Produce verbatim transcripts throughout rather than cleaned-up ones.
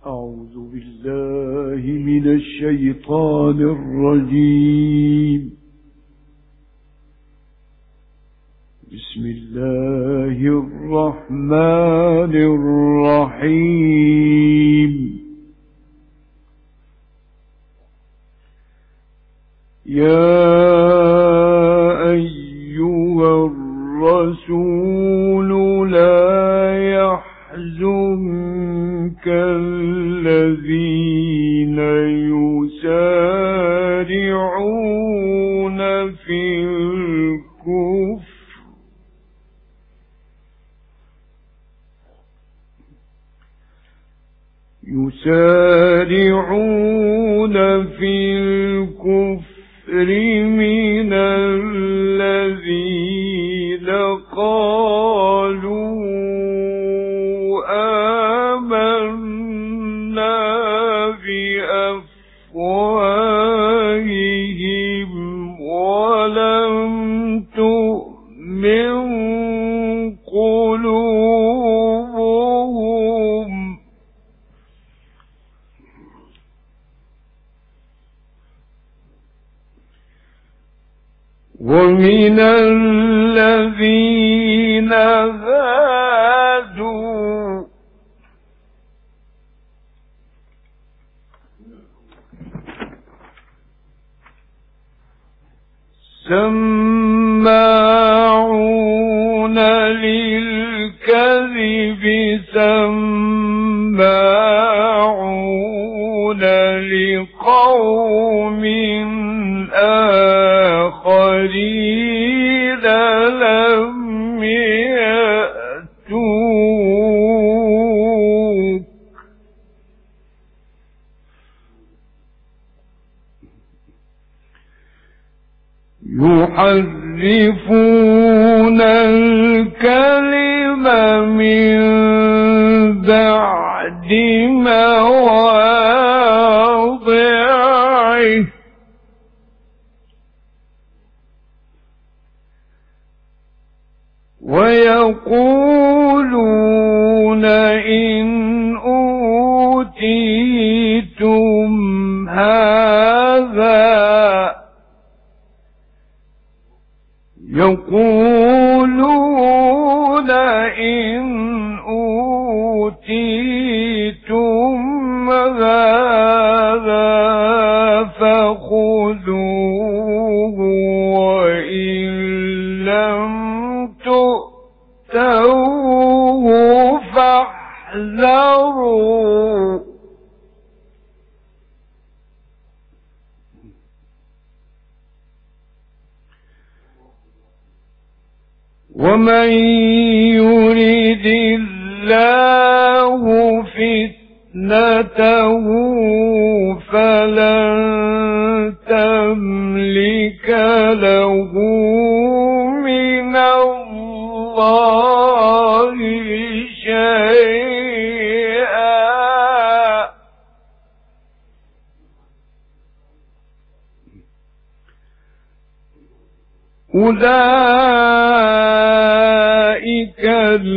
أعوذ بالله من الشيطان الرجيم. بسم الله الرحمن الرحيم. يا أيها الرسول لا يحزنك الذين يسارعون في الكفر يسارعون في الكفر من الذين قالوا آمنا بأفواههم ولم تؤمن قلوبهم ومن الذين هادوا سماعون للكذب سماعون لقوم آخرين لم يأتوك يحرفون الكلم من بعد مواضعه ويقولون إن أوتيتم هذا يقولون إن أوتيتم هذا فخذوه وإن لم تؤتوه فاحذروا ومن يرد الله فتنته فلن تملك له من الله شيئا أولئك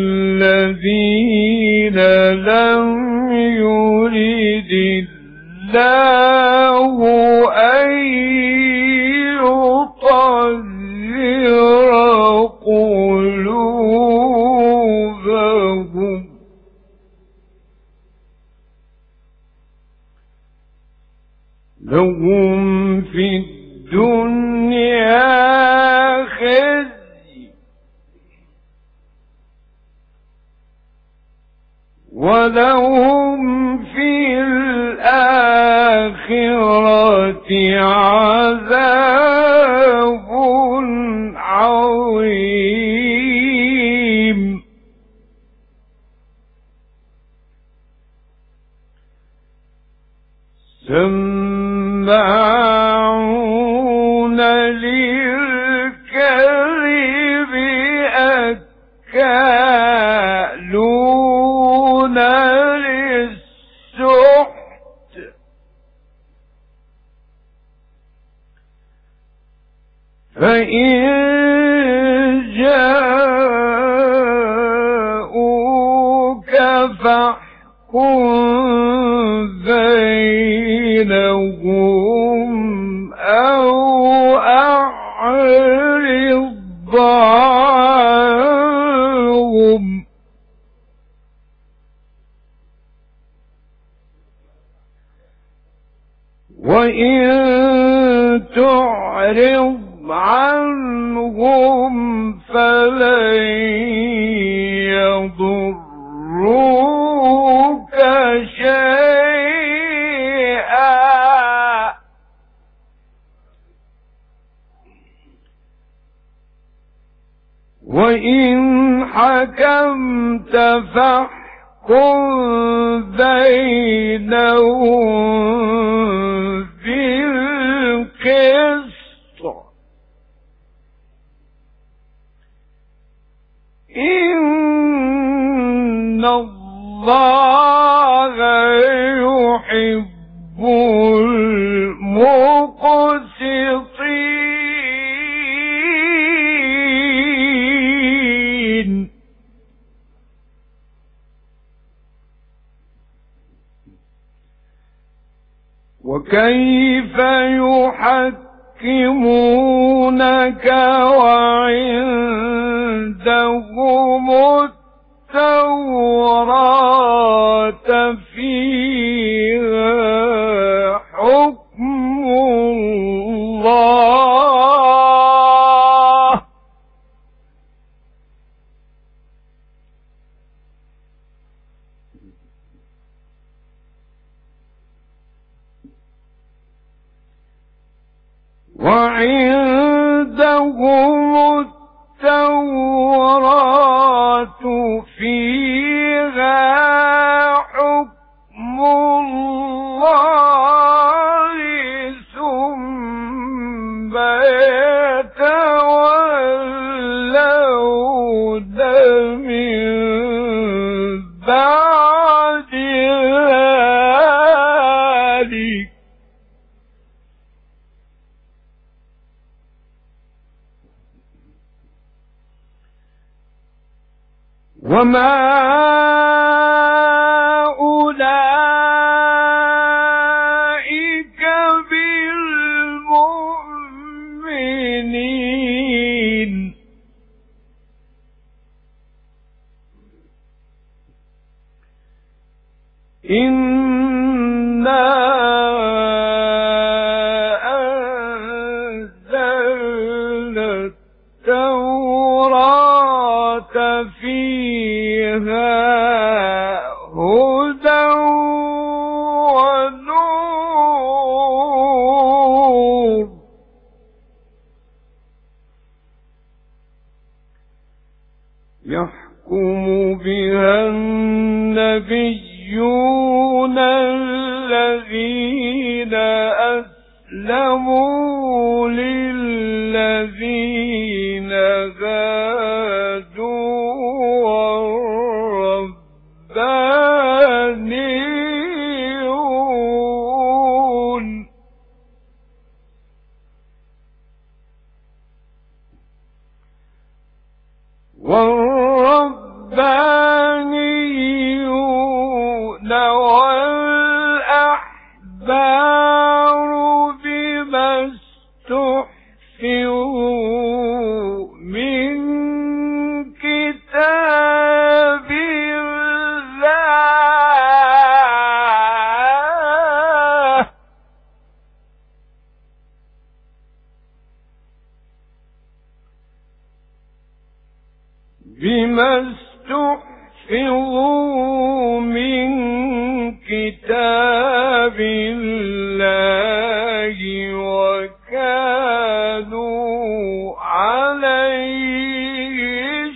الذين لم يرد الله أن يطهر قلوبهم لهم في الدنيا خزي ولهم في الآخرة عذاب عظيم سماعون للكذب أكالون للسحت فإن جاءوك فاحكم بينهم أو أعرض عنهم وإن تعرض عنهم فلن يضروك شيئا وإن حكمت فاحكم بينهم بالقسط إن الله يحب المقسطين. وكيف يحكمونك وعندهم التوراة فيها حكم الله وعندهم التوراة فيها حكم الله ثم يتولون من بعد ذلك وما أولئك بالمؤمنين إنا أنزلنا التوراة فيها هدى ونور يحكم بها النبيون الذين أسلموا للذين هادوا والربانيون والربانيون والأحبار بما استحفظوا من كتاب الله بما استحفظوا من كتاب الله وكانوا عليه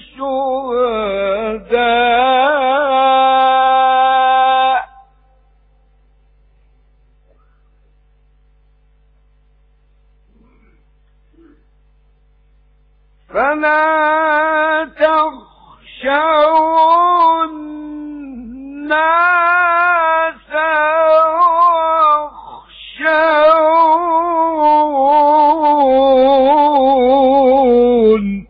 شهداء فلا تخشوا الناس واخشون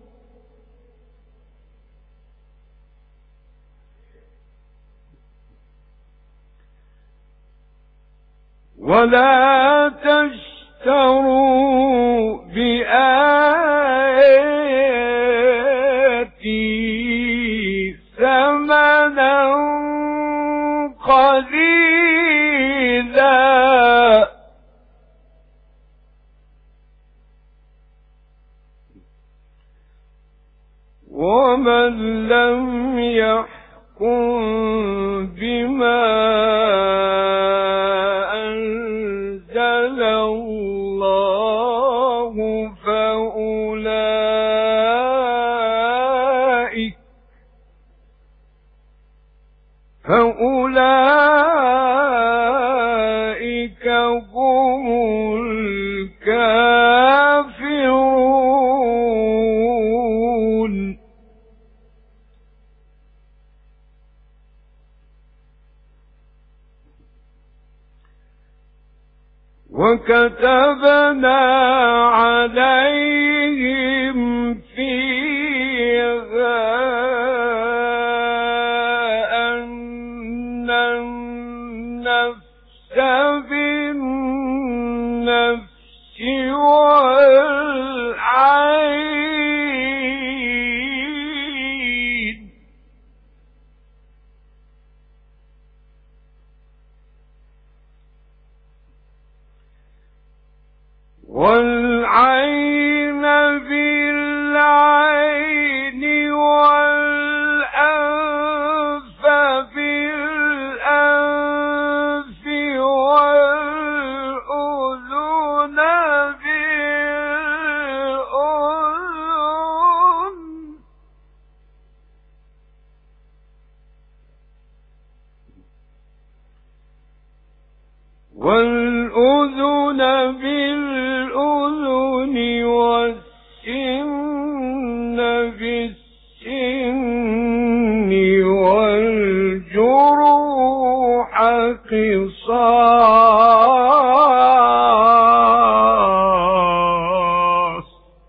ولا تشتروا بآياتي ثمنا قليلا ومن لم يحكم بما أنزل الله فأولئك فأولئك هم الكافرون. وكتبنا عليهم فيها أن النفس بالنفس والعين والعين بالعين والأنف بالأنف والأذن بالأذن والأذن بالأذن والسن بالسن والجروح قصاص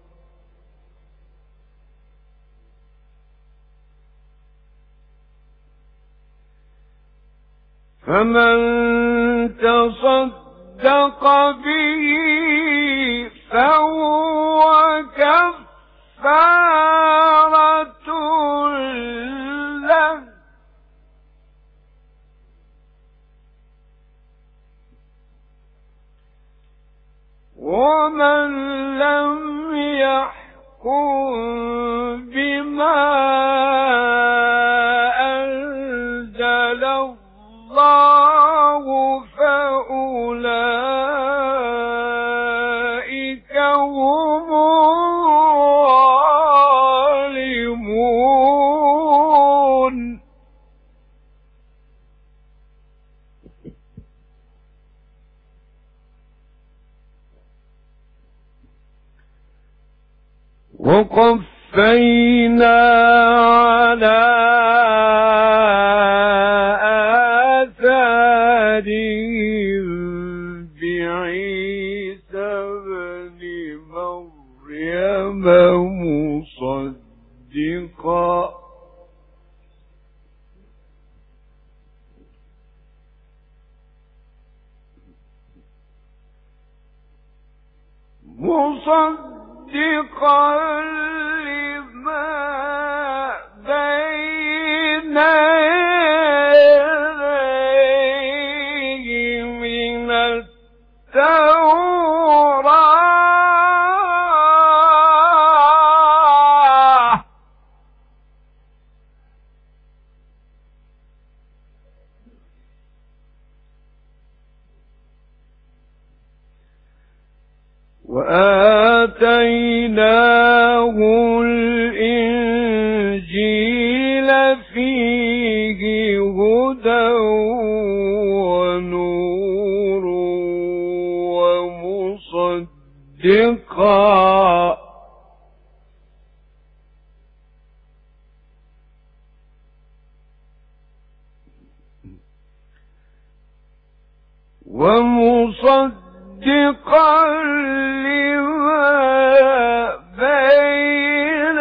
فمن تصدق به فهو كفارة له ومن لم يحكم بما أنزل الله فأولئك هم الظالمون. وقفينا على آثارهم بعيسى ابن مريم مصدقا مصدقا لما بين يديه من التوراة وآتيناه الإنجيل فيه هدى ونور ومصدقا ومصدقا لما بين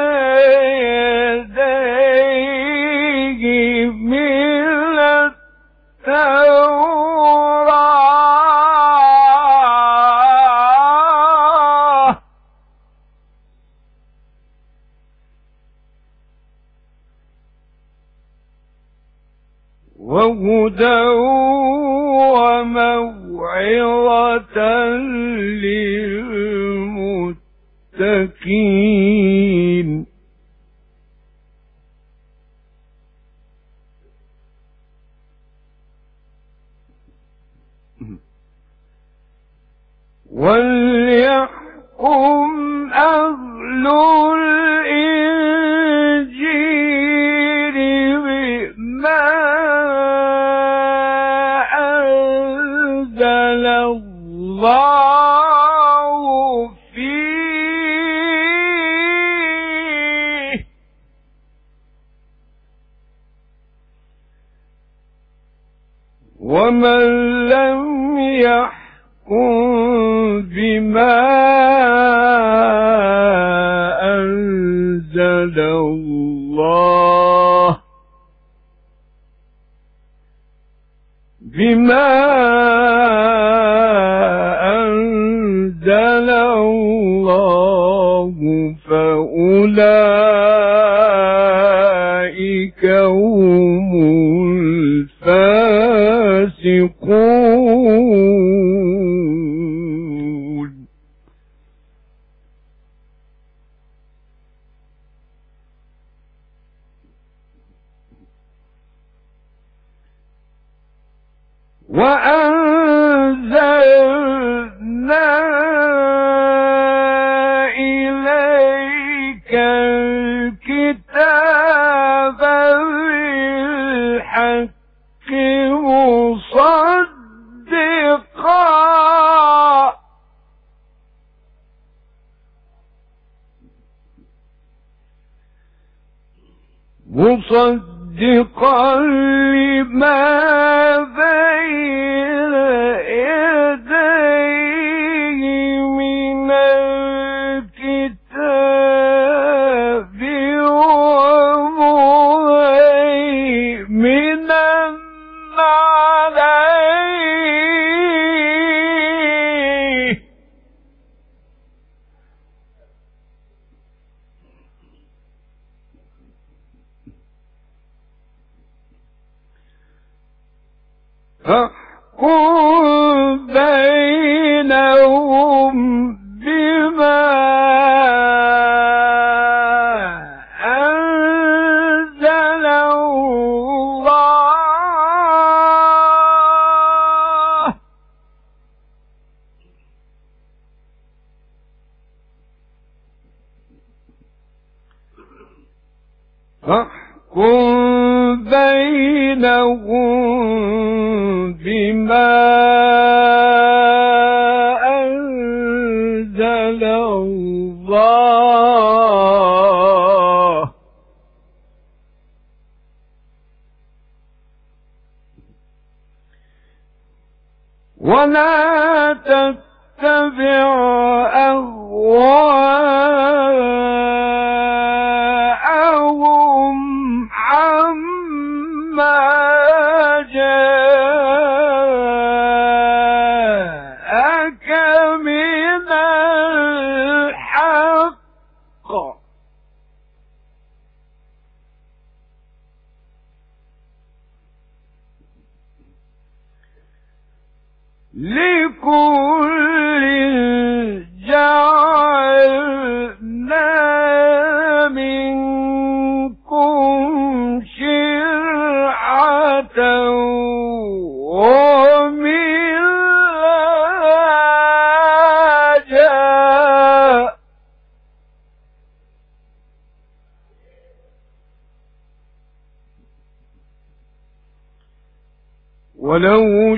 يديه من التوراة وموعظة للمتقين. وليحكم أهل الإنجيل بما أنزل الله فيه، ومن لم يحكم بما أنزل الله بما أنزل الله فأولئك هم الفاسقون. وأنزلنا إليك الكتاب بالحق مصدقا مصدقا لما بين يديه من الكتاب ومهيمنا عليه. فاحكم بينهم بما أنزل الله، فاحكم بينهم بما أنزل الله، ولا تتبع أهواءهم عما جاءك من الحق، لكل جعلنا منكم شرعة ومنهاجا ولو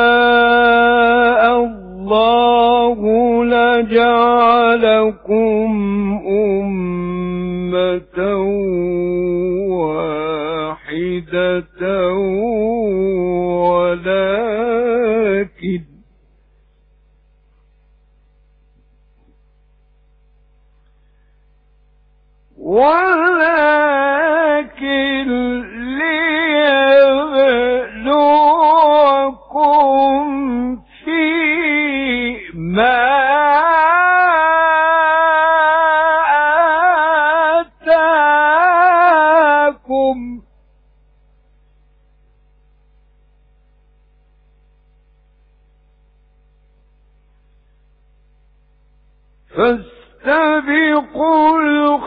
شاء الله لجعلكم أمة واحدة ولكن ولكن ليبلوكم فيما آتاكم فاستبقوا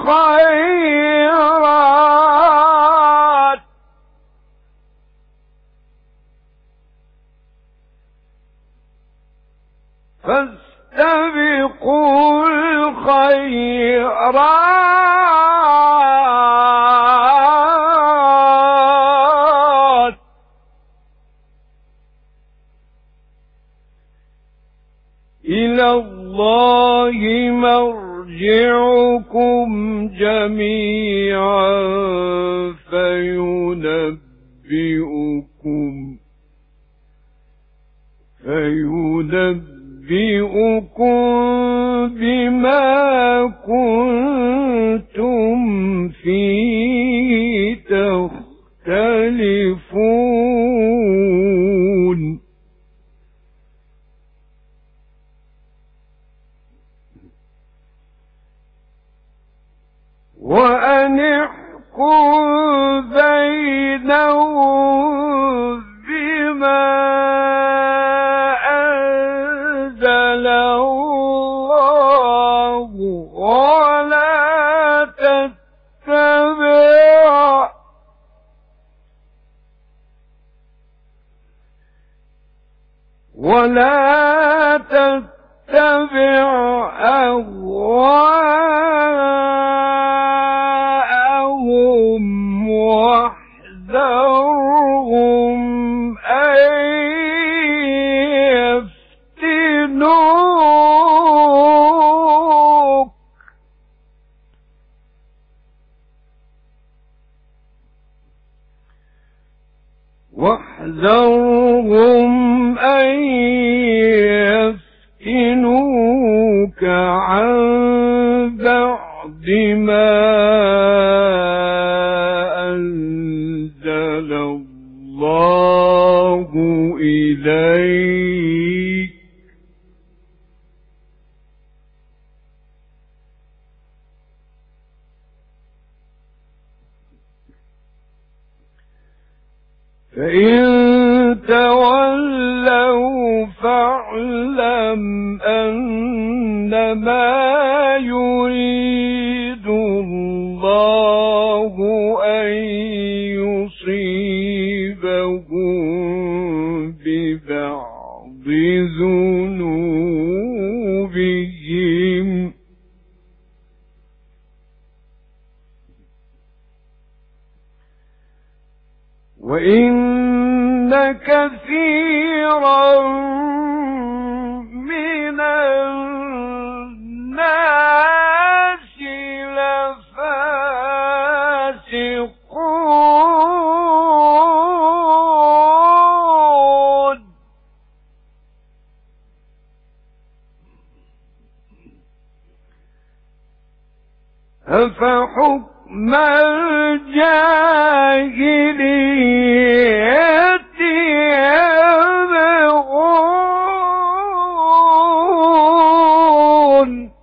الخيرات فاستبقوا الخيرات إلى الله مرجعكم جميعا فينبئكم فينبئكم بما كنتم فيه تختلفون وأن احكم بينهم بما أنزل الله ولا تتبع ولا تتبع أهواءهم واحذرهم أن يفتنوك واحذرهم أن يفتنوك عن بعد ما أنزل الله إليك فإن تولوا فاعلم أنما يريد الله أن يصيبهم ببعض ذنوبهم وإن كثيرا من الناس لفاسقون أفحكم الجاهلية يبغون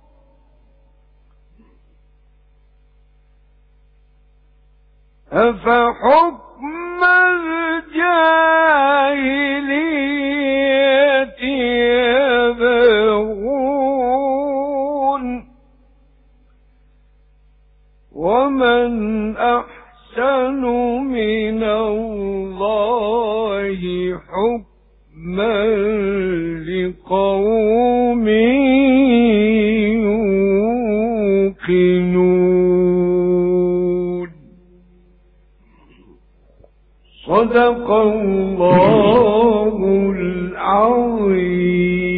أفحكم الجاهلية يبغون ومن أحسن من الله حكما لقوم يوقنون صدق الله العظيم.